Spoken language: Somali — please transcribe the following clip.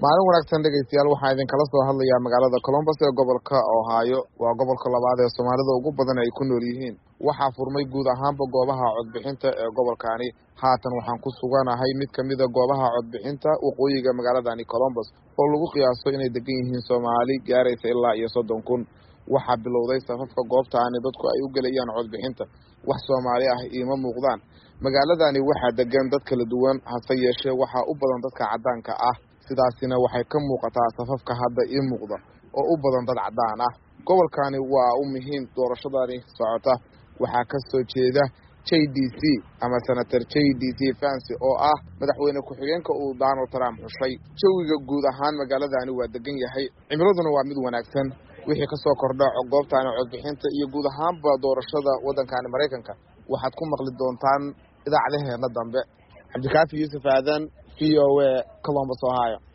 maalin wanaagsan dhegeystayaal waxaan idin kala soo hadlayaa magaalada Columbus ee gobolka Ohio waa gobolka labaad ee Soomaalida ugu badan ay ku nool yihiin waxaa furmay guud ahaanba goobaha codbixinta ee gobolkaani haatan waxaan ku suganahay mid kamid ah goobaha codbixinta waqooyiga magaaladani Columbus oo lagu qiyaaso inay degan yihiin Soomaali gaaraysa ilaa iyo 30,000 waxaa bilowday safafka goobtaani dadku ay u galayaan codbixinta wax Soomaali ah ima muuqdaan magaaladani waxaa degan dad kala duwan hase yeeshee waxaa u badan dadka cadaanka ah sidaasina waxay ka muuqataa safafka hadda ii muuqda oo u badan dad cadaan ah gobolkani waa u muhiim doorashadani socota waxaa ka soo jeeda JDC ama Senator JDC Vance oo ah madaxweyne ku-xigeenka uu Donald Trump xushay jawiga guud ahaan magaaladani waa degan yahay cimiladuna waa mid wanaagsan wixii ka soo kordha goobtaani codbixinta iyo guud ahaanba doorashada waddankaani Mareykanka waxaad ku maqli doontaan idaacadaheena dambe Cabdikaafi Yuusuf Aadan VOA Columbus Ohio